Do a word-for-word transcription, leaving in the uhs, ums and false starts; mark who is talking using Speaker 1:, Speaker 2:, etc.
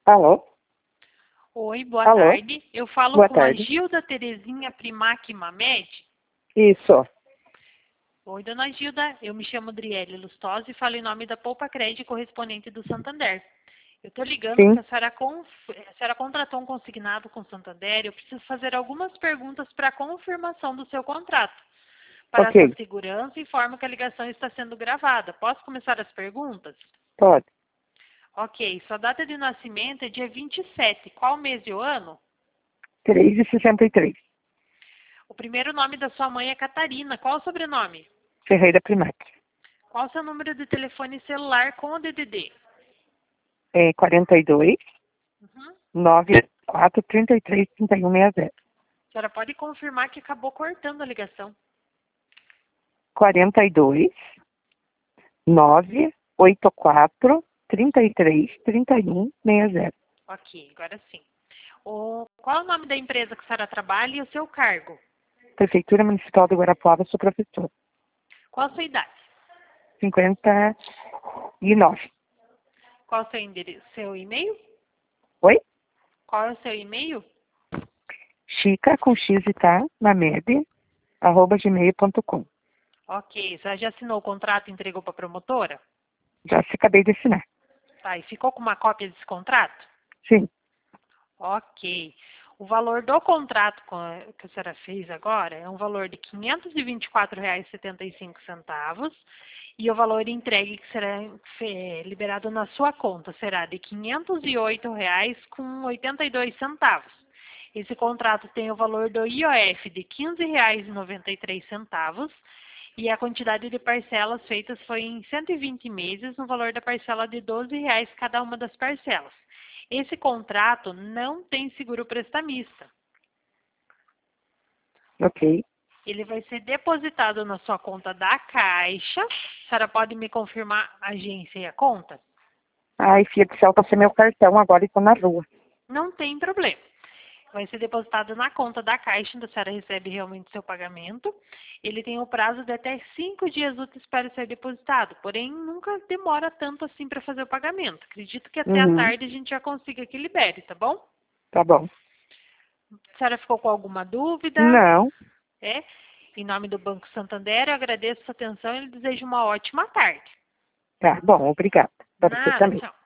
Speaker 1: Alô?
Speaker 2: Oi, boa
Speaker 1: Alô?
Speaker 2: tarde. Eu falo
Speaker 1: Boa
Speaker 2: com
Speaker 1: tarde.
Speaker 2: a Gilda Terezinha Primac Mamed.
Speaker 1: Isso.
Speaker 2: Oi, dona Gilda. Eu me chamo Driele Lustosa e falo em nome da Poupa Crédito correspondente do Santander. Eu estou ligando
Speaker 1: Sim.
Speaker 2: porque a senhora, conf... a senhora contratou um consignado com o Santander. Eu preciso fazer algumas perguntas para a confirmação do seu contrato. Para a sua
Speaker 1: Ok.
Speaker 2: segurança, informo que a ligação está sendo gravada. Posso começar as perguntas?
Speaker 1: Pode.
Speaker 2: Ok. Sua data de nascimento é dia vinte e sete. Qual mês e o ano?
Speaker 1: três e sessenta e três.
Speaker 2: O primeiro nome da sua mãe é Catarina. Qual o sobrenome?
Speaker 1: Ferreira Primac.
Speaker 2: Qual o seu número de telefone celular com o D D D?
Speaker 1: É quarenta e dois,
Speaker 2: Uhum.
Speaker 1: noventa e quatro, trinta e três, trinta e um, sessenta.
Speaker 2: A senhora pode confirmar que acabou cortando a ligação.
Speaker 1: quarenta e dois, nove oito quatro, trinta e três, trinta e um, sessenta.
Speaker 2: Ok, agora sim. O... Qual é o nome da empresa que a senhora trabalha e o seu cargo?
Speaker 1: Prefeitura Municipal de Guarapuava, sou professor.
Speaker 2: Qual a sua idade?
Speaker 1: cinquenta e nove.
Speaker 2: Qual o seu endereço? Seu e-mail?
Speaker 1: Oi?
Speaker 2: Qual é o seu e-mail?
Speaker 1: Chica com X e tá, mamed, arroba gmail ponto com.
Speaker 2: Ok, você já assinou o contrato e entregou para a promotora?
Speaker 1: Já se acabei de assinar.
Speaker 2: Tá, e ficou com uma cópia desse contrato?
Speaker 1: Sim.
Speaker 2: Ok. O valor do contrato com a- que a senhora fez agora é um valor de quinhentos e vinte e quatro reais e setenta e cinco centavos e o valor entregue que será fe- liberado na sua conta será de quinhentos e oito reais com oitenta e dois centavos. Esse contrato tem o valor do I O F de quinze reais e noventa e três centavos e a quantidade de parcelas feitas foi em cento e vinte meses, no valor da parcela de doze reais cada uma das parcelas. Esse contrato não tem seguro prestamista.
Speaker 1: Ok.
Speaker 2: Ele vai ser depositado na sua conta da Caixa. A senhora pode me confirmar a agência e a conta?
Speaker 1: Ai, filha do céu, passei meu cartão agora e tô na rua.
Speaker 2: Não tem problema. Vai ser depositado na conta da Caixa, onde a senhora recebe realmente seu pagamento. Ele tem o prazo de até cinco dias úteis para ser depositado, porém nunca demora tanto assim para fazer o pagamento. Acredito que até a
Speaker 1: Uhum.
Speaker 2: tarde a gente já consiga que libere, tá bom?
Speaker 1: Tá bom.
Speaker 2: A senhora ficou com alguma dúvida?
Speaker 1: Não.
Speaker 2: É? Em nome do Banco Santander, eu agradeço a sua atenção e lhe desejo uma ótima tarde.
Speaker 1: Tá bom, obrigada. Para você
Speaker 2: Nada,
Speaker 1: também.
Speaker 2: tchau.